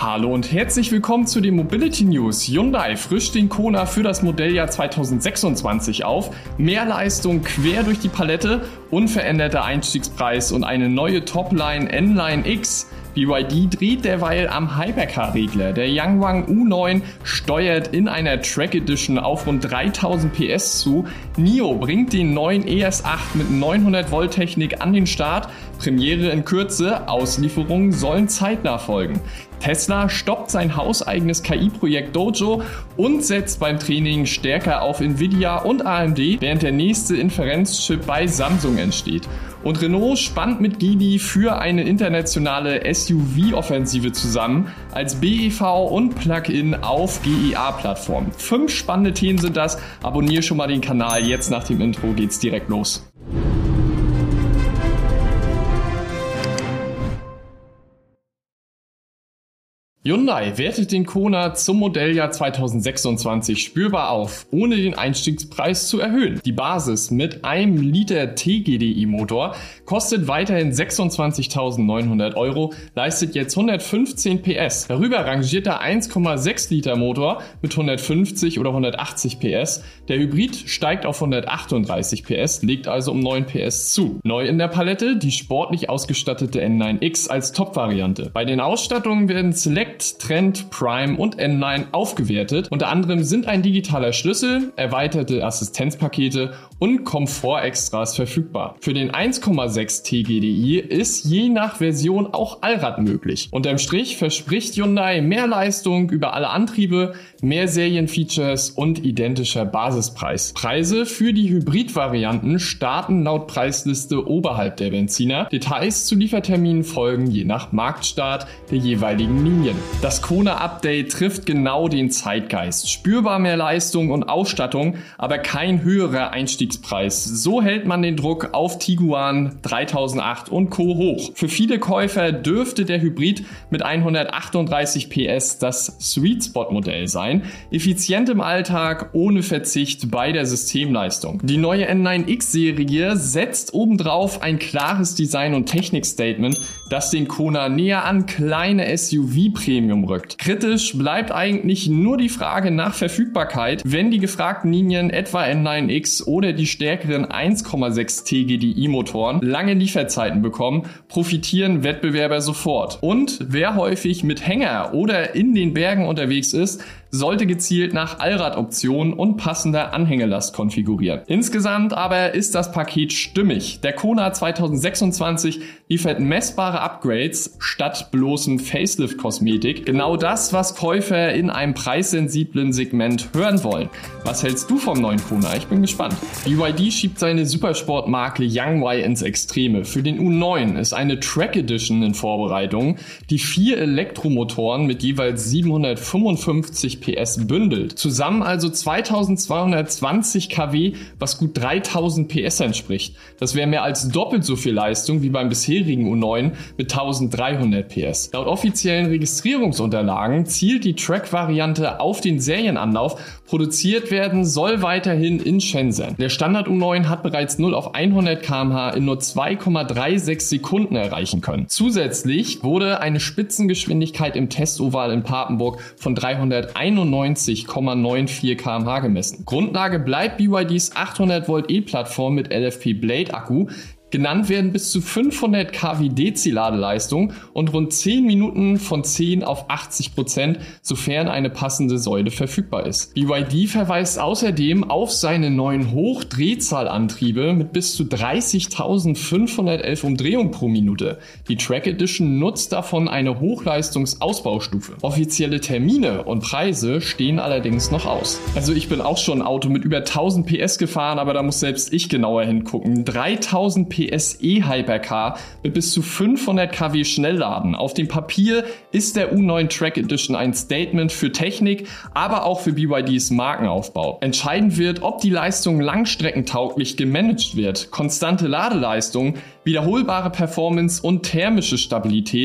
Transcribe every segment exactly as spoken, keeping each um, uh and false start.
Hallo und herzlich willkommen zu den Mobility News. Hyundai frischt den Kona für das Modelljahr zweitausendsechsundzwanzig auf. Mehr Leistung quer durch die Palette, unveränderter Einstiegspreis und eine neue Topline N-Line X. B Y D dreht derweil am Hypercar-Regler. Der Yangwang U neun steuert in einer Track Edition auf rund dreitausend P S zu. NIO bringt den neuen E S acht mit neunhundert Volt Technik an den Start. Premiere in Kürze, Auslieferungen sollen zeitnah folgen. Tesla stoppt sein hauseigenes K I-Projekt Dojo und setzt beim Training stärker auf Nvidia und A M D, während der nächste Inferenzchip bei Samsung entsteht. Und Renault spannt mit Geely für eine internationale S U V-Offensive zusammen als B E V und Plug-in auf G E A-Plattformen. Fünf spannende Themen sind das. Abonniere schon mal den Kanal. Jetzt nach dem Intro geht's direkt los. Hyundai wertet den Kona zum Modelljahr zweitausendsechsundzwanzig spürbar auf, ohne den Einstiegspreis zu erhöhen. Die Basis mit einem Liter T G D I-Motor kostet weiterhin sechsundzwanzigtausendneunhundert Euro, leistet jetzt hundertfünfzehn P S. Darüber rangiert der eins Komma sechs Liter Motor mit hundertfünfzig oder hundertachtzig P S. Der Hybrid steigt auf hundertachtunddreißig P S, legt also um neun P S zu. Neu in der Palette die sportlich ausgestattete N neun X als Top-Variante. Bei den Ausstattungen werden Select, Trend, Prime und N neun aufgewertet. Unter anderem sind ein digitaler Schlüssel, erweiterte Assistenzpakete und Komfortextras verfügbar. Für den eins Komma sechs T G D I ist je nach Version auch Allrad möglich. Unterm Strich verspricht Hyundai mehr Leistung über alle Antriebe, mehr Serienfeatures und identischer Basispreis. Preise für die Hybrid-Varianten starten laut Preisliste oberhalb der Benziner. Details zu Lieferterminen folgen je nach Marktstart der jeweiligen Linien. Das Kona-Update trifft genau den Zeitgeist. Spürbar mehr Leistung und Ausstattung, aber kein höherer Einstiegspreis. So hält man den Druck auf Tiguan, dreitausendacht und Co. hoch. Für viele Käufer dürfte der Hybrid mit hundertachtunddreißig P S das Sweet-Spot-Modell sein. Effizient im Alltag, ohne Verzicht bei der Systemleistung. Die neue N neun X-Serie setzt obendrauf ein klares Design- und Technik-Statement, das den Kona näher an kleine S U V-Premium rückt. Kritisch bleibt eigentlich nur die Frage nach Verfügbarkeit. Wenn die gefragten Linien, etwa N neun X oder die stärkeren eins Komma sechs T G D I-Motoren, lange Lieferzeiten bekommen, profitieren Wettbewerber sofort. Und wer häufig mit Hänger oder in den Bergen unterwegs ist, sollte gezielt nach Allradoptionen und passender Anhängelast konfigurieren. Insgesamt aber ist das Paket stimmig. Der Kona zweitausendsechsundzwanzig liefert messbare Upgrades statt bloßem Facelift-Kosmetik. Genau das, was Käufer in einem preissensiblen Segment hören wollen. Was hältst du vom neuen Kona? Ich bin gespannt. B Y D schiebt seine Supersportmarke Yangwai ins Extreme. Für den U neun ist eine Track Edition in Vorbereitung, die vier Elektromotoren mit jeweils siebenhundertfünfundfünfzig P S bündelt. Zusammen also zweitausendzweihundertzwanzig Kilowatt, was gut dreitausend P S entspricht. Das wäre mehr als doppelt so viel Leistung wie beim bisherigen U neun mit eintausenddreihundert P S. Laut offiziellen Registrierungsunterlagen zielt die Track-Variante auf den Serienanlauf. Produziert werden soll weiterhin in Shenzhen. Der Standard U neun hat bereits null auf hundert Kilometer pro Stunde in nur zwei Komma sechsunddreißig Sekunden erreichen können. Zusätzlich wurde eine Spitzengeschwindigkeit im Testoval in Papenburg von dreihunderteinundneunzig Komma vierundneunzig Kilometer pro Stunde gemessen. Grundlage bleibt B Y Ds achthundert Volt E-Plattform mit L F P Blade Akku. Genannt werden bis zu fünfhundert Kilowatt D C Ladeleistung und rund zehn Minuten von zehn auf achtzig Prozent, sofern eine passende Säule verfügbar ist. B Y D verweist außerdem auf seine neuen Hochdrehzahlantriebe mit bis zu dreißigtausendfünfhundertelf Umdrehungen pro Minute. Die Track Edition nutzt davon eine Hochleistungsausbaustufe. Offizielle Termine und Preise stehen allerdings noch aus. Also ich bin auch schon ein Auto mit über tausend P S gefahren, aber da muss selbst ich genauer hingucken. dreitausend P S E-Hypercar mit bis zu fünfhundert Kilowatt Schnellladen. Auf dem Papier ist der U neun Track Edition ein Statement für Technik, aber auch für B Y Ds Markenaufbau. Entscheidend wird, ob die Leistung langstreckentauglich gemanagt wird. Konstante Ladeleistung, wiederholbare Performance und thermische Stabilität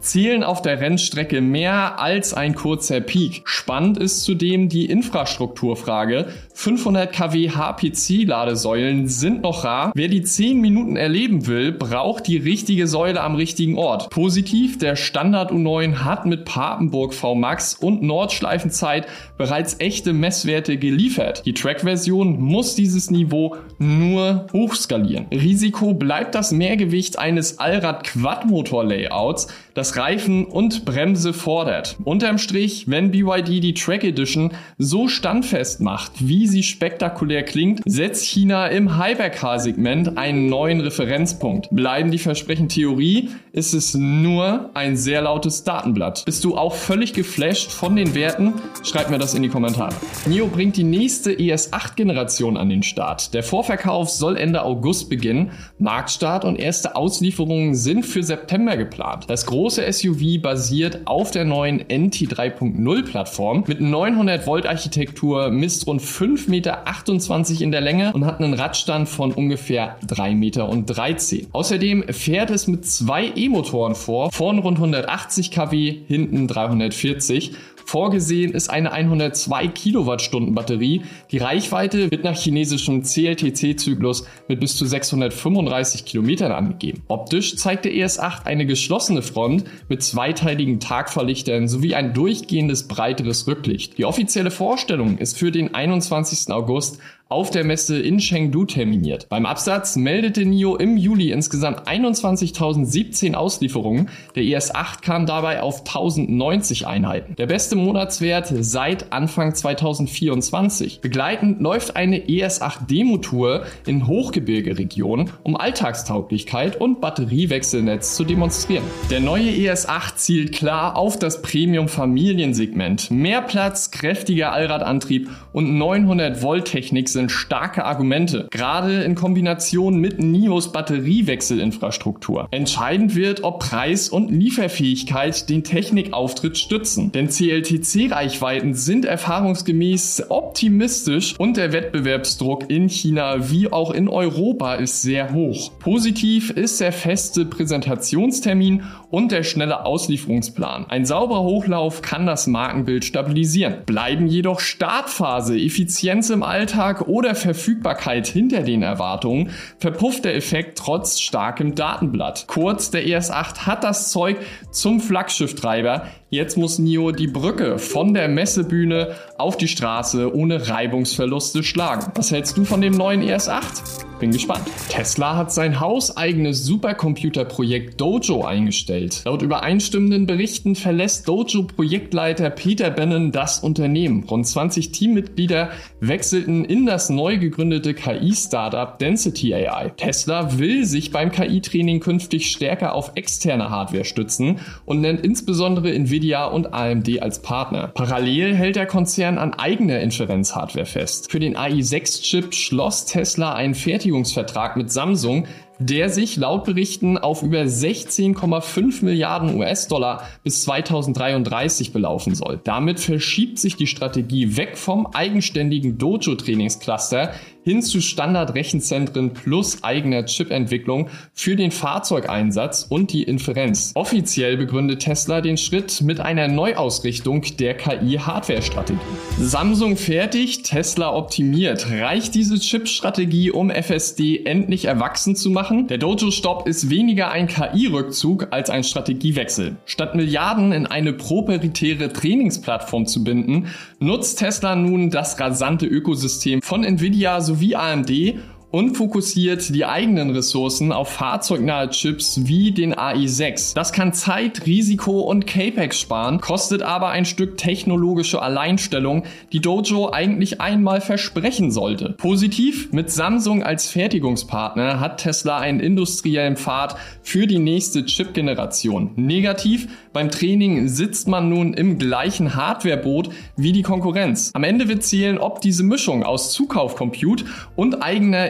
zählen auf der Rennstrecke mehr als ein kurzer Peak. Spannend ist zudem die Infrastrukturfrage. fünfhundert Kilowatt H P C-Ladesäulen sind noch rar. Wer die zehn Minuten erleben will, braucht die richtige Säule am richtigen Ort. Positiv, der Standard U neun hat mit Papenburg V Max und Nordschleifenzeit bereits echte Messwerte geliefert. Die Track-Version muss dieses Niveau nur hochskalieren. Risiko bleibt das Mehrgewicht eines Allrad-Quad-Motor-Layouts, das Reifen und Bremse fordert. Unterm Strich, wenn B Y D die Track Edition so standfest macht, wie sie spektakulär klingt, setzt China im Hypercar-Segment einen neuen Referenzpunkt. Bleiben die Versprechen Theorie, ist es nur ein sehr lautes Datenblatt. Bist du auch völlig geflasht von den Werten? Schreib mir das in die Kommentare. N I O bringt die nächste E S acht Generation an den Start. Der Vorverkauf soll Ende August beginnen. Marktstart und erste Auslieferungen sind für September geplant. Das große S U V basiert auf der neuen N T drei Punkt null Plattform mit neunhundert Volt Architektur, misst rund fünf Komma achtundzwanzig Meter in der Länge und hat einen Radstand von ungefähr drei Komma dreizehn Meter. Außerdem fährt es mit zwei E-Motoren vor, vorn rund hundertachtzig Kilowatt, hinten dreihundertvierzig. Vorgesehen ist eine hundertzwei Kilowattstunden Batterie. Die Reichweite wird nach chinesischem C L T C-Zyklus mit bis zu sechshundertfünfunddreißig Kilometern angegeben. Optisch zeigt der E S acht eine geschlossene Front mit zweiteiligen Tagfahrlichtern sowie ein durchgehendes breiteres Rücklicht. Die offizielle Vorstellung ist für den einundzwanzigsten August auf der Messe in Chengdu terminiert. Beim Absatz meldete N I O im Juli insgesamt einundzwanzigtausendsiebzehn Auslieferungen. Der E S acht kam dabei auf tausendneunzig Einheiten. Der beste Monatswert seit Anfang zweitausendvierundzwanzig. Begleitend läuft eine E S acht Demo-Tour in Hochgebirgeregionen, um Alltagstauglichkeit und Batteriewechselnetz zu demonstrieren. Der neue E S acht zielt klar auf das Premium-Familiensegment. Mehr Platz, kräftiger Allradantrieb und neunhundert Volt Technik sind starke Argumente, gerade in Kombination mit N I Os Batteriewechselinfrastruktur. Entscheidend wird, ob Preis und Lieferfähigkeit den Technikauftritt stützen, denn C L T C-Reichweiten sind erfahrungsgemäß optimistisch und der Wettbewerbsdruck in China wie auch in Europa ist sehr hoch. Positiv ist der feste Präsentationstermin und der schnelle Auslieferungsplan. Ein sauberer Hochlauf kann das Markenbild stabilisieren. Bleiben jedoch Startphase, Effizienz im Alltag oder Verfügbarkeit hinter den Erwartungen, verpufft der Effekt trotz starkem Datenblatt. Kurz, der E S acht hat das Zeug zum Flaggschiff-Treiber. Jetzt muss N I O die Brücke von der Messebühne auf die Straße ohne Reibungsverluste schlagen. Was hältst du von dem neuen E S acht? Bin gespannt. Tesla hat sein hauseigenes Supercomputerprojekt Dojo eingestellt. Laut übereinstimmenden Berichten verlässt Dojo-Projektleiter Peter Bannon das Unternehmen. Rund zwanzig Teammitglieder wechselten in das neu gegründete K I-Startup Density A I. Tesla will sich beim K I-Training künftig stärker auf externe Hardware stützen und nennt insbesondere Nvidia und A M D als Partner. Parallel hält der Konzern an eigener Inferenz-Hardware fest. Für den A I sechs Chip schloss Tesla einen Fertigungsvertrag mit Samsung, der sich laut Berichten auf über sechzehn Komma fünf Milliarden U S-Dollar bis zweitausenddreiunddreißig belaufen soll. Damit verschiebt sich die Strategie weg vom eigenständigen Dojo-Trainingscluster hin zu Standard-Rechenzentren plus eigener Chip-Entwicklung für den Fahrzeugeinsatz und die Inferenz. Offiziell begründet Tesla den Schritt mit einer Neuausrichtung der K I-Hardware-Strategie. Samsung fertigt, Tesla optimiert. Reicht diese Chip-Strategie, um F S D endlich erwachsen zu machen? Der Dojo-Stopp ist weniger ein K I-Rückzug als ein Strategiewechsel. Statt Milliarden in eine proprietäre Trainingsplattform zu binden, nutzt Tesla nun das rasante Ökosystem von Nvidia sowie A M D und fokussiert die eigenen Ressourcen auf fahrzeugnahe Chips wie den A I sechs. Das kann Zeit, Risiko und Capex sparen, kostet aber ein Stück technologische Alleinstellung, die Dojo eigentlich einmal versprechen sollte. Positiv, mit Samsung als Fertigungspartner hat Tesla einen industriellen Pfad für die nächste Chip-Generation. Negativ, beim Training sitzt man nun im gleichen Hardwareboot wie die Konkurrenz. Am Ende wird zählen, ob diese Mischung aus Zukauf-Compute und eigener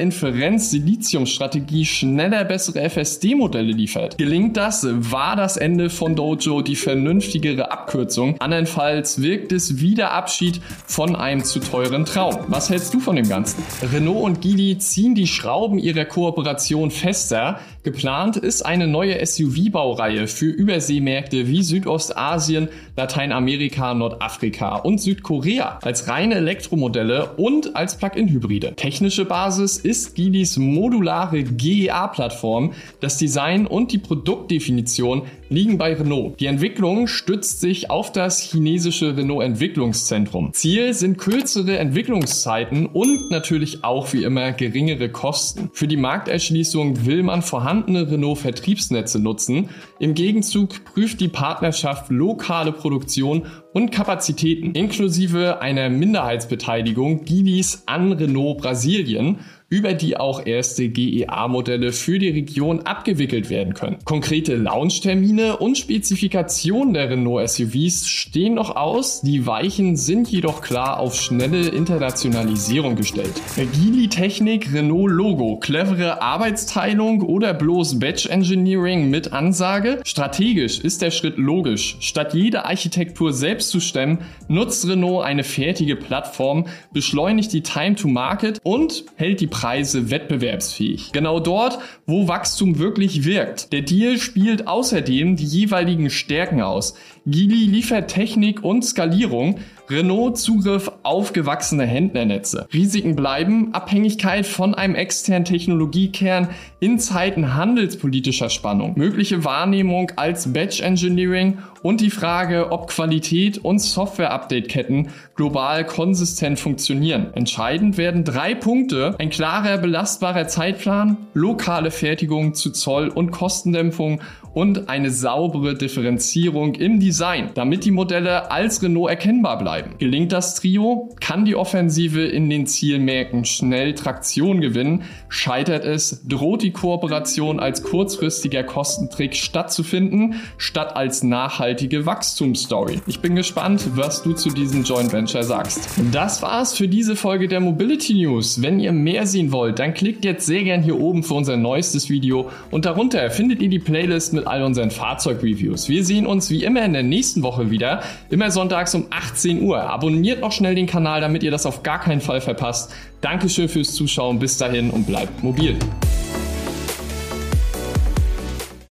Inferenz-Silizium-Strategie schneller bessere F S D-Modelle liefert. Gelingt das, war das Ende von Dojo die vernünftigere Abkürzung. Andernfalls wirkt es wie der Abschied von einem zu teuren Traum. Was hältst du von dem Ganzen? Renault und Geely ziehen die Schrauben ihrer Kooperation fester. Geplant ist eine neue S U V-Baureihe für Überseemärkte wie Südostasien, Lateinamerika, Nordafrika und Südkorea als reine Elektromodelle und als Plug-in-Hybride. Technische Basis ist Geelys modulare G E A-Plattform. Das Design und die Produktdefinition liegen bei Renault. Die Entwicklung stützt sich auf das chinesische Renault-Entwicklungszentrum. Ziel sind kürzere Entwicklungszeiten und natürlich auch wie immer geringere Kosten. Für die Markterschließung will man vorhandene Renault-Vertriebsnetze nutzen. Im Gegenzug prüft die Partnerschaft lokale Produktion und Kapazitäten, inklusive einer Minderheitsbeteiligung Geelys an Renault Brasilien, über die auch erste G E A-Modelle für die Region abgewickelt werden können. Konkrete Launchtermine und Spezifikationen der Renault S U Vs stehen noch aus, die Weichen sind jedoch klar auf schnelle Internationalisierung gestellt. Geely-Technik, Renault-Logo, clevere Arbeitsteilung oder bloß Batch-Engineering mit Ansage? Strategisch ist der Schritt logisch. Statt jede Architektur selbst zu stemmen, nutzt Renault eine fertige Plattform, beschleunigt die Time to Market und hält die Preise wettbewerbsfähig. Genau dort, wo Wachstum wirklich wirkt. Der Deal spielt außerdem die jeweiligen Stärken aus. Geely liefert Technik und Skalierung, Renault Zugriff auf gewachsene Händlernetze. Risiken bleiben Abhängigkeit von einem externen Technologiekern in Zeiten handelspolitischer Spannung, mögliche Wahrnehmung als Batch Engineering und die Frage, ob Qualität und Software-Update-Ketten global konsistent funktionieren. Entscheidend werden drei Punkte: ein klarer, belastbarer Zeitplan, lokale Fertigung zu Zoll- und Kostendämpfung und eine saubere Differenzierung im Design, damit die Modelle als Renault erkennbar bleiben. Gelingt das Trio, kann die Offensive in den Zielmärkten schnell Traktion gewinnen. Scheitert es, droht die Kooperation als kurzfristiger Kostentrick stattzufinden, statt als nachhaltige Wachstumsstory. Ich bin gespannt, was du zu diesem Joint Venture sagst. Das war's für diese Folge der Mobility News. Wenn ihr mehr sehen wollt, dann klickt jetzt sehr gern hier oben für unser neuestes Video und darunter findet ihr die Playlist mit all unseren Fahrzeugreviews. Wir sehen uns wie immer in der nächsten Woche wieder, immer sonntags um achtzehn Uhr. Abonniert noch schnell den Kanal, damit ihr das auf gar keinen Fall verpasst. Dankeschön fürs Zuschauen, bis dahin und bleibt mobil.